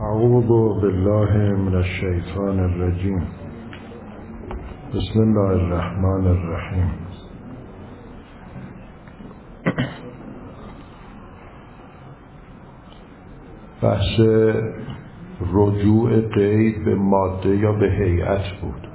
اعوذ بالله من الشیطان الرجیم. بسم الله الرحمن الرحیم. بحث رجوع قید به ماده یا به هیئت بود.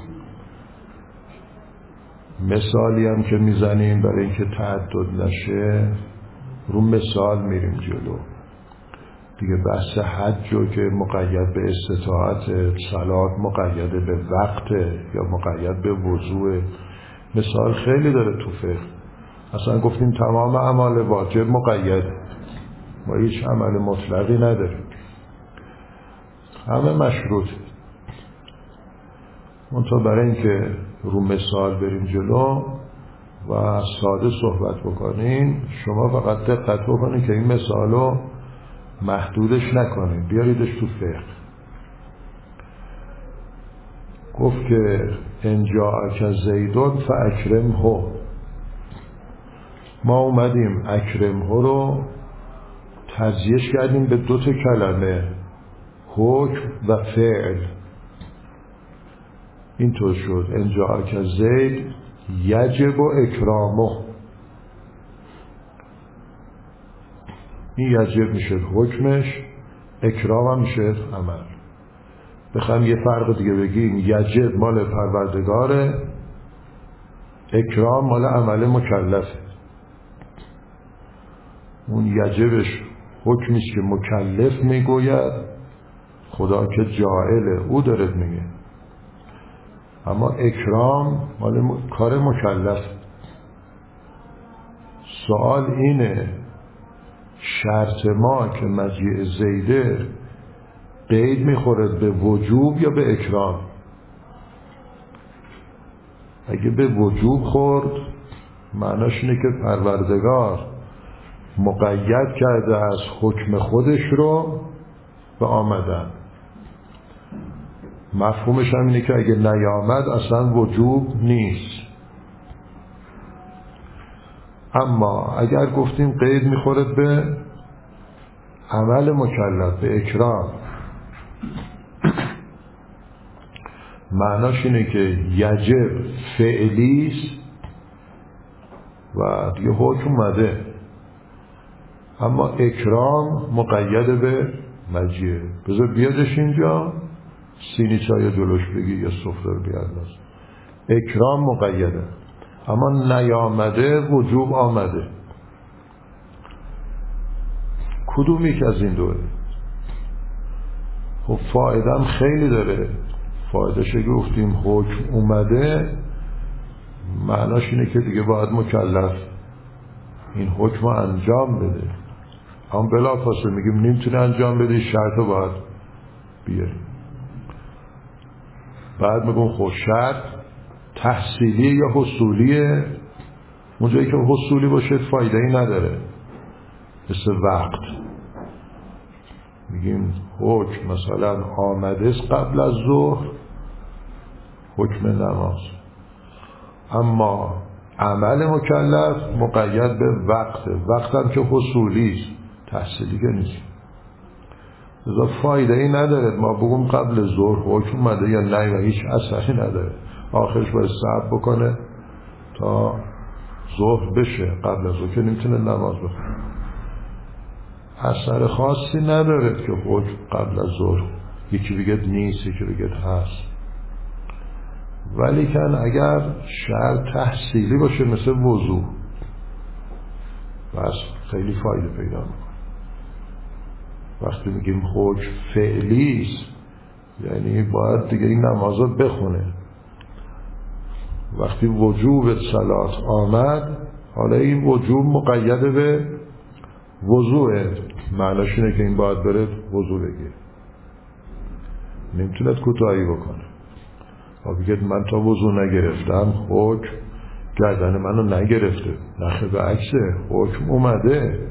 مثالی هم که میزنیم برای اینکه تعدد نشه رو مثال میریم جلو دیگه. بحث حج که مقید به استطاعت، صلات مقید به وقت یا مقید به وضوع، مثال خیلی داره تو فقه. اصلا گفتیم تمام اعمال واجب مقید، ما هیچ عمل مطلقی نداریم، همه مشروط. منتها برای اینکه رو مثال بریم جلو و ساده صحبت بکنیم، شما فقط دقت بکنید که این مثالو محدودش نکنید، بیاریدش تو فقه. گفت که ان جاءک زیدون فاکرمه. ما اومدیم اکرمه رو تزییش کردیم به دو تا کلمه، حکم و فعل. اینطور شد ان جاءک زید یجب اکرامه. این یجب میشه حکمش، اکرام هم میشه عمل. بخوام یه فرق دیگه بگیم، یجب مال پروردگاره، اکرام مال عمل مکلفه. اون یجبش حکمیست که مکلف میگوید، خدا که جاعله او داره میگه، اما اکرام مال کار مکلف. سوال اینه شرط ما که مجیء زیده قید میخوره به وجوب یا به اکرام؟ اگه به وجوب خورد معناش اینه که پروردگار مقید کرده از حکم خودش رو به آمدن. مفهومش هم اینه که اگه نیامد اصلا وجوب نیست. اما اگر گفتیم قید میخوره به عمل مکلف، به اکرام، معناش اینه که یجب فعلیست و دیگه حکم اومده، اما اکرام مقید به مجیه. بذار بیادش اینجا، سینی چای جلوش بگی یا سفره رو بیادناز. اکرام مقیده، اما نیامده وجوب آمده. کدوم یک از این دوره؟ خب فایده هم خیلی داره. فایدهش گفتیم حکم اومده، معناش اینه که دیگه باید مکلف این حکم رو انجام بده. هم بلافاصله میگیم نمیتونه انجام بده، شرط رو باید بیاریم. بعد میگم خب شرط تحصیلی یا حصولیه؟ اونجایی که حصولی باشه فایده ای نداره، مثل وقت. میگیم حکم مثلا آمده است قبل از ظهر، حکم نماز، اما عمل مکلف مقید به وقت هم که حصولی است، تحصیلی که نیست. لذا فایده ای نداره ما بگم قبل ظهر حکم اومده یا نه، و هیچ اثری نداره. آخرش باید صبر بکنه تا ظهر بشه، قبل از ظهر که نمیتونه نماز بخونه. اثر خاصی نداره که حکم قبل از ظهر، یکی بگه نیست یکی بگه هست. ولی کن اگر شرط تحصیلی باشه مثل وضو، بس خیلی فایده پیدا میکنه. وقتی میگیم حکم فعلیست یعنی باید دیگه این نماز رو بخونه. وقتی وجوب صلات آمد، حالا این وجوب مقید به وضوعه، معناش اینه که این باید بره وضو بگیره، نمیتونه کوتاهی بکنه. و بگید من تا وضو نگرفتم حکم گردن منو نگرفته، نخه به عکسه، حکم اومده.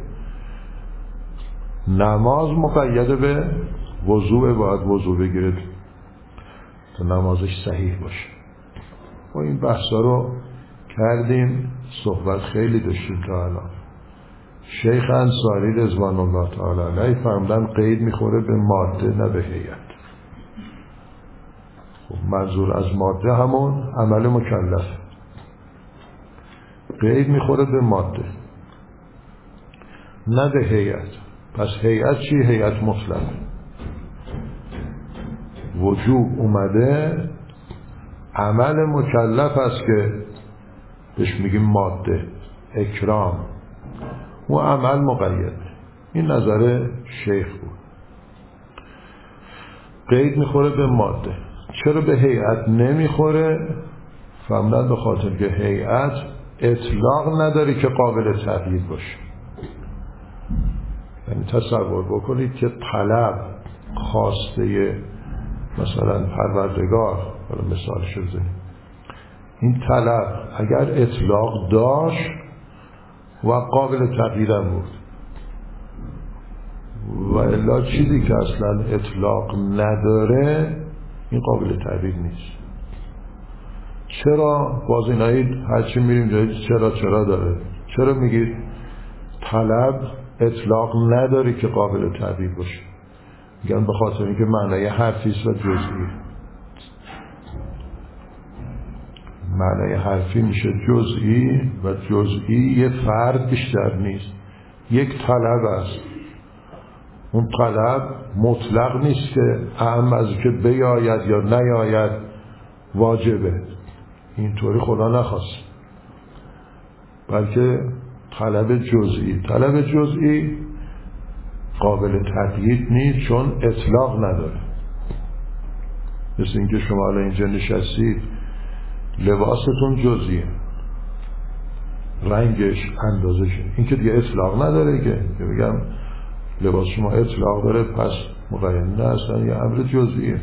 نماز مقید به وضوعه، باید وضو بگیرد تا نمازش صحیح باشه. ما این بحثا رو کردیم، صحبت خیلی داشتیم تا الان. شیخ انصاری رضوان الله تعالی علیه فرمودن قید میخوره به ماده نه به هیئت. منظور از ماده همون عمل مکلف، قید میخوره به ماده نه به هیئت. پس هیئت چی؟ هیئت مطلق. وجوب اومده، عمل مکلف است که بهش میگیم ماده، اکرام، و عمل مقید. این نظر شیخ بود. قید میخوره به ماده. چرا به هیئت نمیخوره؟ فهمدن به خاطر که هیئت اطلاق نداری که قابل تغییر باشه. یعنی تصور بکنید که طلب خواسته مثلا پروردگار، حالا مثالش رو بزنیم، این طلب اگر اطلاق داشت و قابل تغییرم بود، و الا چیزی که اصلا اطلاق نداره این قابل تغییر نیست. چرا؟ باز اینایی هرچی میریم جایی چرا داره. چرا میگید طلب اطلاق نداره که قابل تغییر باشه؟ میگن به خاطر اینکه معنای حرفیست و جزئی. معنای حرفی میشه جزئی و جزئی یه فرد بیشتر نیست، یک طلب است. اون طلب مطلق نیست که اهم از که بیاید یا نیاید واجبه، اینطوری خدا نخواست، بلکه طلب جزئی. طلب جزئی قابل تغییر نیست چون اطلاق نداره. مثل اینکه شما الان اینجا نشستید، لباستون جزئیه، رنگش، اندازش، این که دیگه اطلاق نداره که بگم لباس شما اطلاق داره پس مقید نه، اصلا یه امر جزئیه.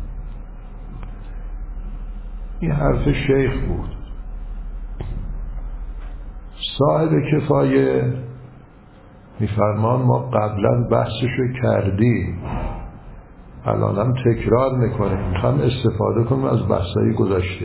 این حرف شیخ بود. صاحب کفایه میفرمان ما قبلا بحثشو کردیم، الانم تکرار میکنیم، میخوام استفاده کنیم از بحثای گذشته،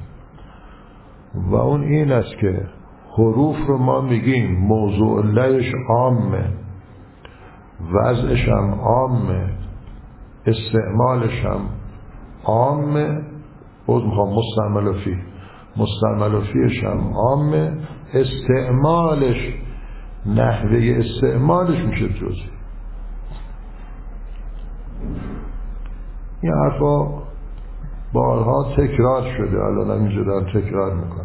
و اون این است که حروف رو ما میگیم موضوع لهش عامه، وضعش هم عامه، استعمالش هم عامه، باز میخوام مستعمل فیش هم عامه، استعمالش، نحوه استعمالش میشه جزئی. این حرفا بارها تکرار شده، الان هم اینجا دارم تکرار میکنم.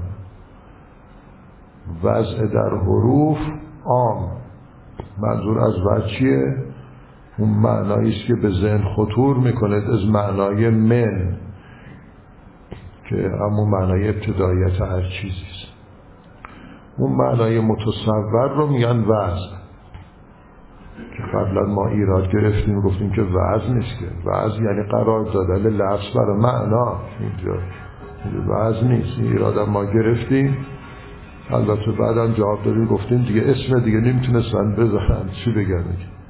وضع در حروف عام، منظور از وضع چیه؟ اون معناییست که به ذهن خطور میکنه از معنای من، که همون معنای ابتداییت هر چیزیست. اون معنای متصور رو میگن وضع، که قبلا ما ایراد گرفتیم گفتیم که وضع نیست، که وضع یعنی قرار دادن لفظ برای معنا، اینجا وضع نیست. این ایراد ما گرفتیم، البته بعدم جواب دادیم گفتیم دیگه اسم دیگه نمیتونستن بذارن، چی بگن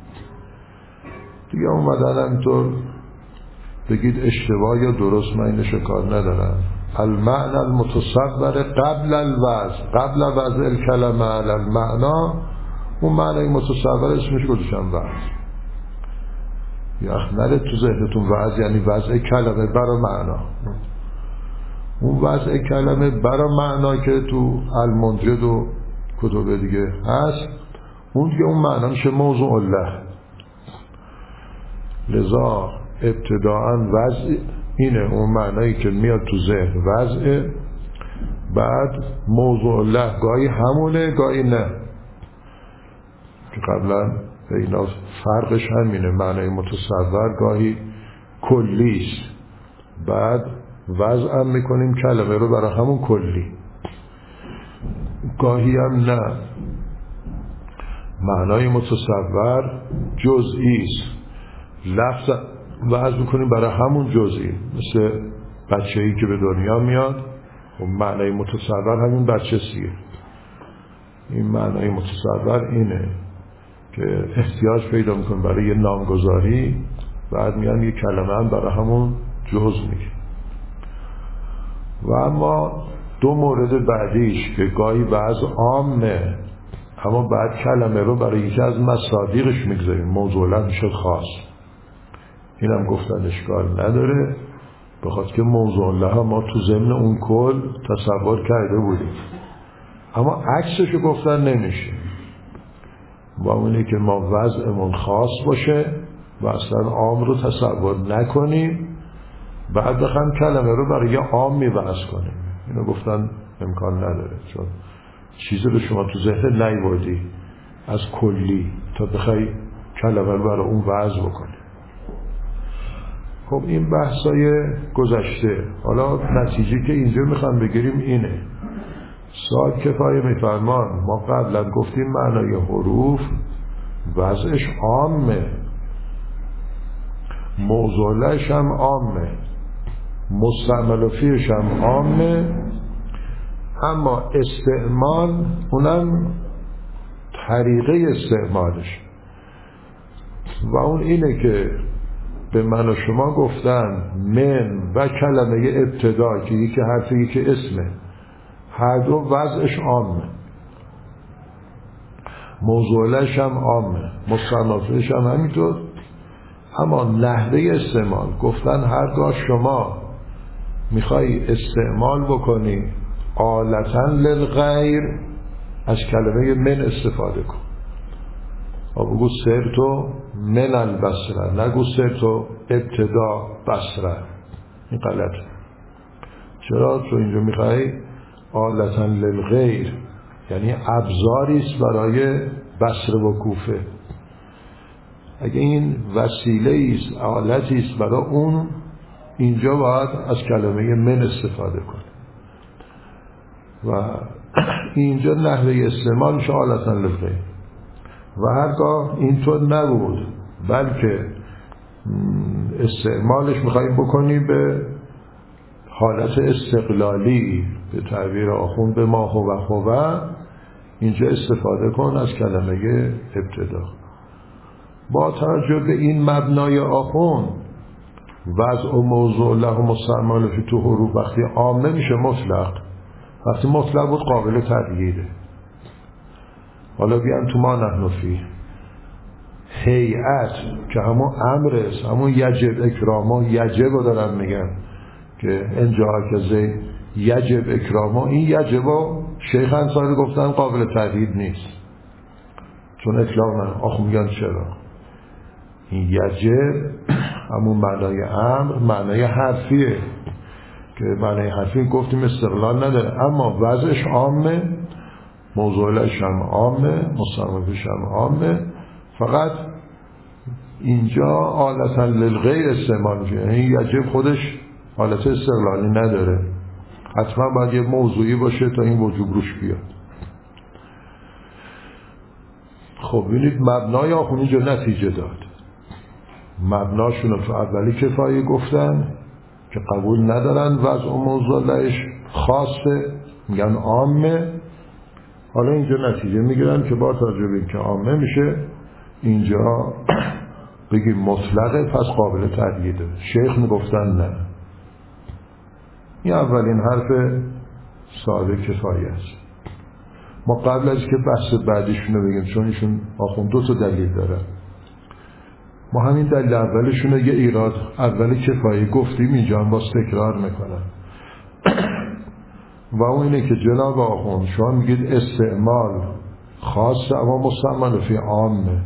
دیگه اومدن همینطور بگید اشتباه یا درست، من اینو کار ندارم. المعنى المتصور قبل الوضع، قبل وضع الکلمه علی المعنا، اون معنی متصور اسمش گذاشتن وضع. یا نره تو ذهنتون وضع یعنی وضع کلمه برای معنا. اون وضع کلمه برای معنا که تو المنجد و کتب دیگه هست، اون دیگه اون معنا میشه موضوع له. لذا ابتداءً وضع اینه، اون معنایی که میاد تو ذهن وضعه، بعد موضوع له گاهی همونه گاهی نه، که قبلا به اینا فرقش همینه. معنای متصور گاهی کلیست، بعد وضع هم میکنیم کلمه رو برای همون کلی، گاهی هم نه، معنای متصور جزئیست، لفظ وضع میکنیم برای همون جزئی. مثل بچه‌ای که به دنیا میاد، خب معنای متصور همین بچه سیه. این معنای متصور اینه که احتیاج پیدا میکنه برای یه نامگذاری، بعد میان یه کلمه هم برای همون جز میگه. و اما دو مورد بعدیش که گاهی بعض عامه اما بعد کلمه رو برای یکی از مصادیقش میگذاریم، موضوع له میشد خاص. اینم گفتن اشکال نداره، بخاطر که موضوع له ما تو ضمن اون کل تصور کرده بودیم، اما عکسشو گفتن نمیشه. با اونه که ما وضعمون خاص باشه و اصلا عام رو تصور نکنیم، بعد بخوایم کلمه رو برای یه عام میبحث کنیم. اینو گفتن امکان نداره، چون چیزی رو شما تو ذهن نیوردی از کلی تا بخوای کلمه رو برای اون وضع بکنی. خب این بحثای گذشته. حالا نتیجه که اینجا میخوام بگیریم اینه. سعاد کفایه میفرمان ما قبلا گفتیم معنای حروف وضعش عامه، موضوع لهش هم عامه، مستعمل فیهش هم عامه، اما استعمال اونم طریقه استعمالش و اون اینه که به من و شما گفتن من و کلمه ابتدا که یکی حرف یکی اسمه، هر دو وضعش عامه، موضوع لهش هم عامه، مستعملش هم همینطور، اما نحوه استعمال گفتن هرگاه شما میخوای استعمال بکنی آلتاً للغیر از کلمه من استفاده کن. بگو سرتو من البصره، نگو سرتو ابتدا بصره. این غلطه. چرا؟ چون اینجا میخوای آلتاً للغیر، یعنی ابزاریست برای بصره و کوفه. اگه این وسیله‌ایست، آلتیست برای اون، اینجا باید از کلمه من استفاده کن و اینجا نحوه استعمالش آلتاً للغیر. و هرگاه اینطور نبود بلکه استعمالش میخواییم بکنی به حالت استقلالی، به تعبیر آخوند به ما هو، اینجا استفاده کن از کلمه ابتدا. با توجه به این مبنای آخوند وضع و موضوع له و مستعمل فی تو حروف وقتی عامه میشه مطلق، وقتی مطلق بود قابل تغییره. حالا بیان تو ما نحن فی هیئت که همون امرست، همون یجب اکرامو، یجب رو دارن میگن که انجا که زید یجب اکرامو، این یجبو شیخ انصاری گفتن قابل تغییر نیست چون اطلاق نه. آخو میگن چرا؟ این یجب همون معنای امر معنای حرفیه که معنای حرفی گفتیم استقلال نداره، اما وضعش عامه، موضوع لهش هم عامه، مستعملش هم عامه، فقط اینجا آلتاً للغیر استعمال میشه. یعنی یجب خودش حالت استقلالی نداره، حتما باید یه موضوعی باشه تا این وجوب روش بیاد. خب ببینید مبنای آخون اینجا نتیجه داد. مبناشون رو تو اولی کفایه گفتن که قبول ندارن وضع و موضوع لهش خاصه، میگن عامه. حالا اینجا نتیجه میگیرن که با توجه به اینکه عامه میشه اینجا بگیم مطلقه، پس قابل تغییره. شیخ میگفتن نه. این اولین حرف صاحب کفایه است. ما قبل از که بحث بعدیشون رو بگیم، چون ایشون آخوند دو تا دلیل داره، ما همین دلیل اولشون رو یه ایراد اول کفایه گفتیم، اینجا هم باز تکرار میکنن و اون اینه که جناب آخوند شما میگید استعمال خاصه اما مستعمل فی عامه.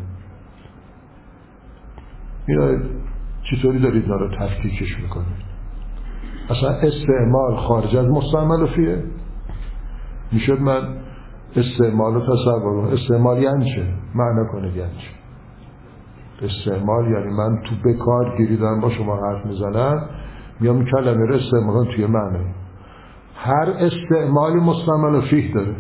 اینا چطوری دارید اینا رو تفکیکش میکنید؟ اصلا استعمال خارج از مستعمل فیه؟ میشد من استعمال رو تصور کنم. استعمال یعنی چه؟ معنی کنید یعنی چه؟ استعمال یعنی من تو بکار گیریدن با شما حرف میزنم، میام کلمه رو استعمال توی معنی. هر استعمالی مستعمل فیه داره.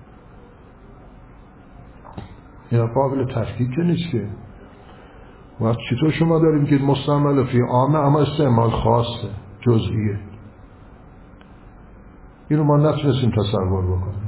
اینا قابل تفکیک نیست که. وقت چطور شما داریم که مستعمل فیه عامه اما استعمال خاصه، جزئیه؟ اینو ما نتونستیم تصور بکنیم.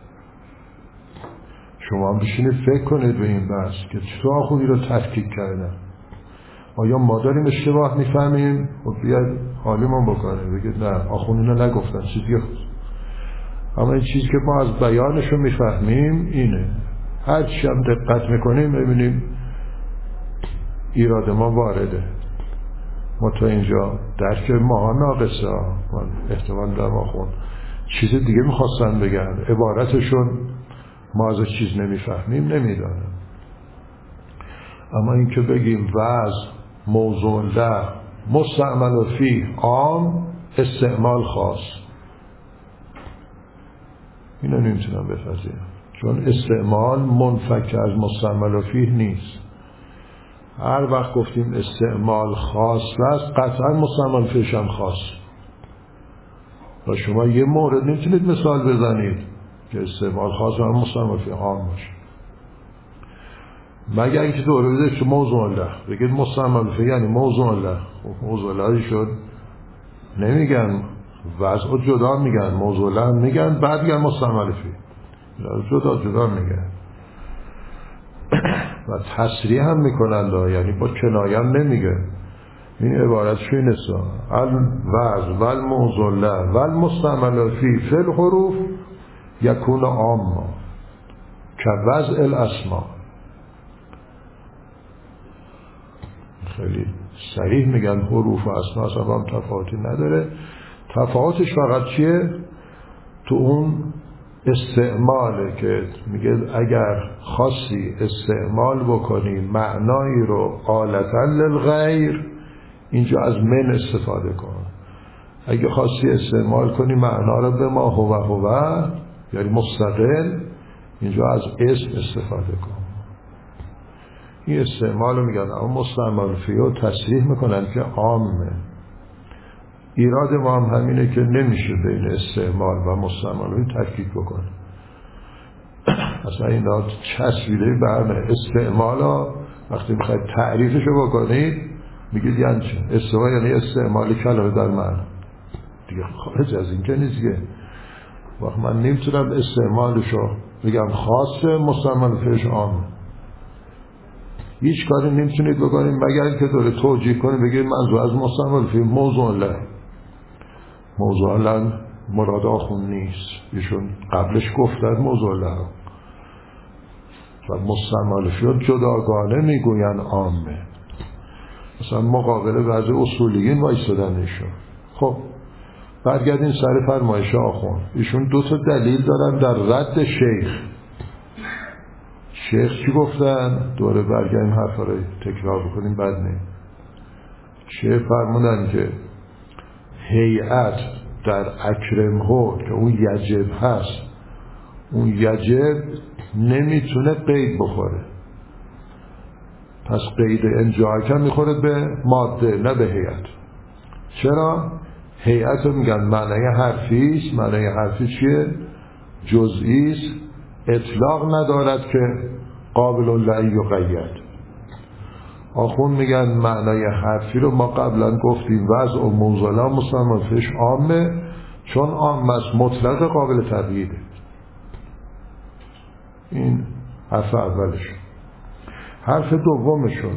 شما بشینید فکر کنید به این بحث که چطور آخونی رو تفکیک کردن. آیا ما داریم اشتباه میفهمیم؟ خب بیاید حالیمون بکنیم بگید نه آخونی رو نگفتن چیزی خود. اما این چیزی که ما از بیانش رو میفهمیم اینه هر چی هم دقت میکنیم ببینیم ایراد ما وارده. ما تا اینجا درک ماها ناقصه ها، احتمال در ما خون چیز دیگه میخواستن بگن، عبارتشون ما از چیز نمیفهمیم نمیدانم. اما این که بگیم وضع موضوع له مستعمل فیه عام استعمال خاص، اینو نمیتونم بپذیرم، چون استعمال منفک از مستعمل فیه نیست. هر وقت گفتیم استعمال خاص است قطعا مستعمل فیهش هم خاص. و شما یه مورد نمیتونید مثال بزنید که استعمال خاص و مستعمل فیه عام باشه، مگر اینکه دوره بده که موضوع له بگید مستعمل فیه یعنی موضوع له. خب موضوع له شد نمیگن وضع جدا میگن، موضوع له میگن، بعد میگن مستعمل فیه، جدا میگن و تصریح هم میکنن، یعنی با کنایه هم نمیگه. این عبارتش اینه الوضع و الموضوع له و المستعمل فیه فی الحروف یکون عاما که وضع الاسماء. خیلی صریح میگن حروف و اسماء اصلا هم تفاوتی نداره، تفاوتش فقط چیه؟ تو اون استعماله که میگه اگر خاصی استعمال بکنی معنایی رو آلتا للغیر، اینجا از من استفاده کن. اگه خاصی استعمال کنی معنا رو به ما هو یعنی مستقل، اینجا از اسم استفاده کن. این استعمال رو میگن، اما مستعمل فیه تصریح میکنن که عامه. ایراد ما هم همینه که نمیشه بین استعمال و مستعمل رو تفکیک بکنه. اصلا این داد چسبیده به همه. استعمال ها وقتی میخواید تعریفش رو بکنید میگید یعنی چه؟ استعمال یعنی استعمال کلمه در معنی دیگه، خارج از این که نیست دیگه. وقت من نمیتونم استعمالش رو بگم خاصه مستعمل فیهش عامه. هیچ کاری نمیتونید بکنید مگر اینکه دوره توجیه کنید بگید منظور از مستعمل فیه موضوع له. موضوع له مراد آخون نیست، ایشون قبلش گفتن موضوع له و مستعمل فیه جداگانه میگوین عامه. مثلا مقابل بعضی اصولیین وایستادن ایشون. خب برگردین سر فرمایش آخون. ایشون دو تا دلیل دارن در رد شیخ چی گفتن؟ دوره برگردیم حرفا رو تکرار بکنیم بعد نه. شیخ فرمودن که هیئت در اکرمه که اون یجب هست، اون یجب نمیتونه قید بخوره، پس قید انجاکم میخوره به ماده نه به هیئت. چرا؟ هیئت رو میگن معنی حرفیست. معنی حرفی چیه؟ جزئیست، اطلاق ندارد که قابل لعی و قید. آخون میگن معنای حرفی رو ما قبلا گفتیم وضع و موضوع مستعمل فیهش عامه، چون عامه است مطلق قابل تغییره. این حرف اولشون. حرف دومشون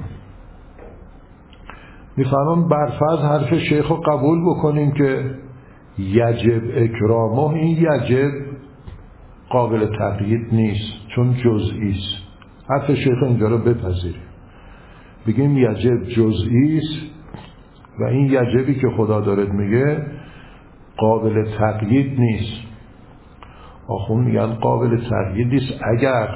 میفهمم برفرض حرف شیخ رو قبول بکنیم که یجب اکرامه، این یجب قابل تقیید نیست چون جزئیست. حرف شیخ اینجا رو بپذیریم، بگیم یجب جزئیست و این یجبی که خدا دارد میگه قابل تقیید نیست. آخون میگن قابل تقیید نیست اگر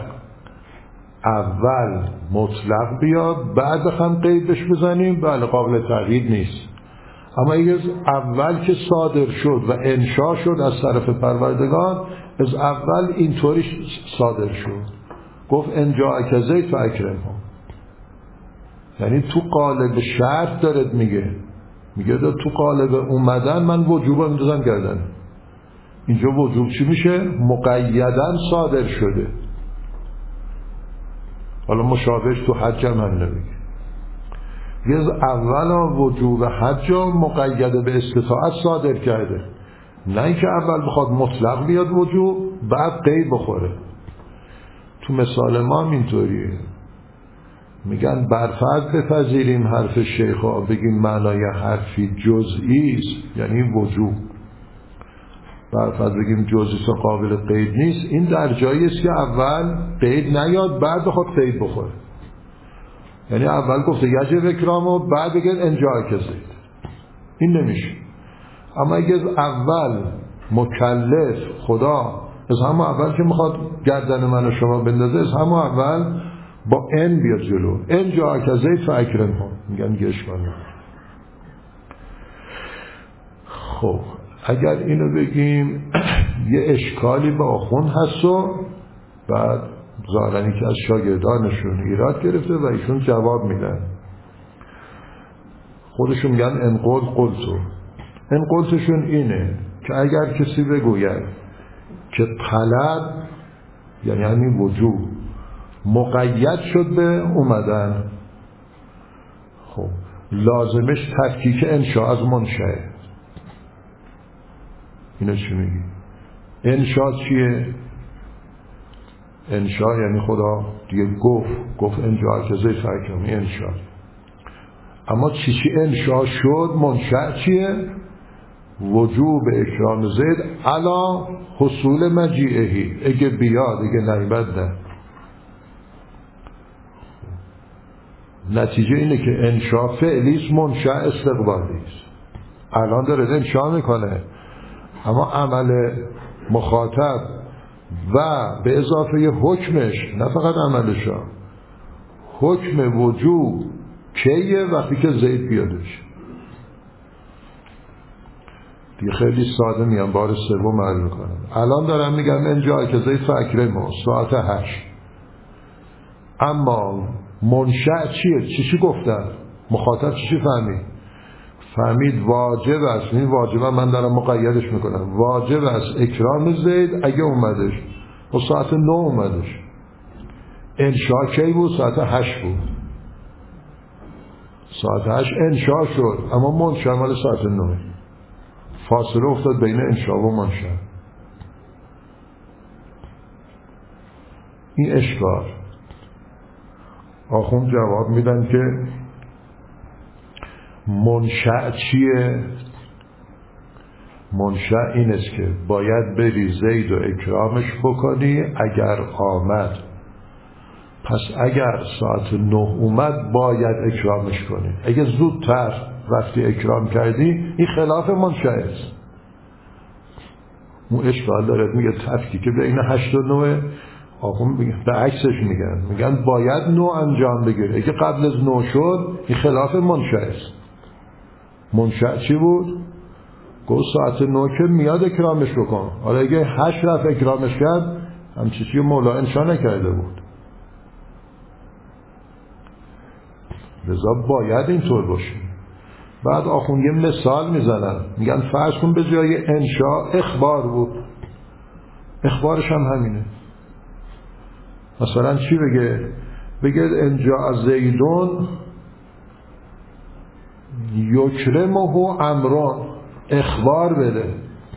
اول مطلق بیاد بعد بخوام قیدش بزنیم، بله قابل تقیید نیست. اما اگر اول که صادر شد و انشا شد از طرف پروردگار، از اول اینطوری صادر شد، گفت انجا زید فاکرمه، یعنی تو قالب شرط دارد میگه تو قالب اومدن من وجوب میدازم گردن. اینجا وجوب چی میشه؟ مقیدن صادر شده. حالا مشابهش تو حج هم نمیگه، از اول وجوب حج مقید به استطاعت صادر کرده، نه اینکه اول بخواد مطلق بیاد وجوب بعد قید بخوره. تو مثال ما هم اینطوریه. میگن برفرض بپذیریم حرف شیخا، بگیم معنای حرفی جزئی است یعنی وجوب، برفرض بگیم جزئی و قابل قید نیست، این در جایی است که اول قید نیاد بعد بخواد قید بخوره. یعنی اول گفته یجب اکرام و بعد بگه انجا که زید، این نمیشه. اما اگه اول مکلف خدا از همون اول که میخواد گردن من و شما بندازه، از همون اول با ان بیاد جلو، انجا که زید فاکرم هم میگن گش کنه. خب اگر اینو بگیم یه اشکالی با آخوند هست و بعد ظاهرنی که از شاگردانشون ایراد گرفته و ایشون جواب میدن. خودشون میگن انقل قلتو. انقلتشون اینه که اگر کسی بگوید که طلب یعنی همین وجوب مقید شد به اومدن، خب لازمش تفکیک انشاء از منشأ. اینو چی میگی؟ انشاء چیه؟ انشاء یعنی خدا دیگه گفت انجا که زید فرکمی انشاء. اما چی انشاء شد؟ منشأ چیه؟ وجوب اکرام زید علا حصول مجیعهی، اگه بیاد اگه نیامد نه. نتیجه اینه که انشاء فعلیست، منشأ استقبالیست. الان داره انشاء میکنه، اما عمل مخاطب و به اضافه حکمش، نه فقط عملشا، حکم وجوب کیه؟ وقتی که زید بیادش. دیگه خیلی ساده میان بار سوم عرض میکنم. الان دارم میگم انجا که زید فاکرمو ساعت 8. اما منشأ چیه؟ چی گفتن؟ مخاطب چی فهمید واجب است. این واجبه من دارم مقیدش میکنم، واجب است اکرام زید اگه اومدش و ساعت 9 اومدش. انشاء کی بود؟ ساعت 8 بود. ساعت 8 انشاء شد، اما منشأ مال ساعت 9. فاصله افتاد بین انشاء و منشأ. این اشکال. آخوند جواب میدن که منشأ چیه؟ منشأ این است که باید بری زید و اکرامش بکنی اگر آمد. پس اگر ساعت 9 اومد باید اکرامش کنی. اگه زودتر رفتی اکرام کردی این خلاف منشأ است. اون اشکال داره، میگه تفکیک بین 8 و 9. آخون به عکسش میگن باید 9 انجام بگیره. اگه قبل از 9 شد این خلاف منشأ است. منشأ چی بود؟ گفت ساعت 9 که میاد اکرامش بکن. حالا اگه 8 رفت اکرامش کرد همچی چیزی مولا انشاء نکرده بود. لذا باید اینطور باشه. بعد آخون یه مثال میزنن، میگن فرض کن به جای انشاء اخبار بود. اخبارش هم همینه. مثلا چی بگه انجا زیدون یکرمه امران، اخبار بده.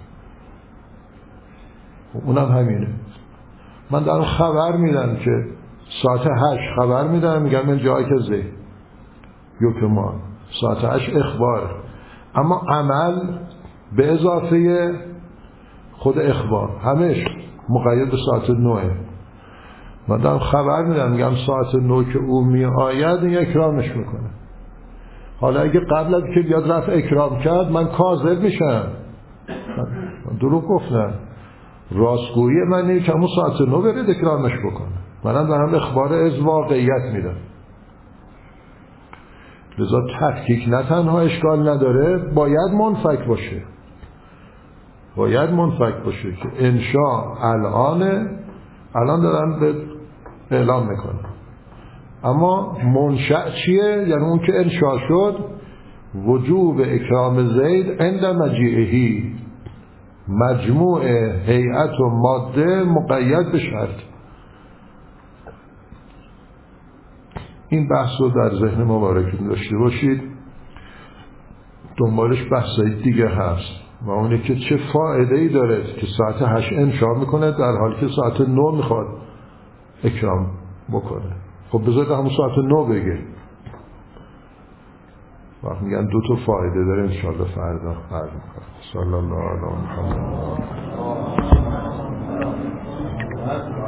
اونم همینه. من دارم خبر میدم که ساعت 8 خبر میدم، میگم من جایی که زید یکرمه ساعت 8 اخبار. اما عمل به اضافه خود اخبار همش مقید به ساعت 9. من دارم خبر میدم، میگم ساعت 9 که او می آید این اکرامش میکنه. حالا اگه قبل از که بیاد رفت اکرام کرد من کاذب میشم، من دروغ گفتم. راستگویی من اینه که همون ساعت 9 برید اکرامش بکنه. منم دارم اخبار از واقعیت میدم. لذا تفکیک نه تنها اشکال نداره، باید منفک باشه. باید منفک باشه که انشاء الان دارم به اعلام میکنم. اما منشأ چیه؟ یعنی اون که انشاء شد وجوب اکرام زید عند مجیعهی، مجموع هیئت و ماده مقید به شرط. این بحث رو در ذهن مبارکتون داشته باشید. دنبالش بحثای دیگه هست و اونه که چه فایده‌ای داره که ساعت 8 انشاء میکنه در حالی که ساعت 9 میخواد اکرام بکنه. خب بذارید همون ساعت 9 بگه. وقت میگن 2 تا فایده داره، انشاءالله فردا عرض میکنم. صلی الله علی محمد.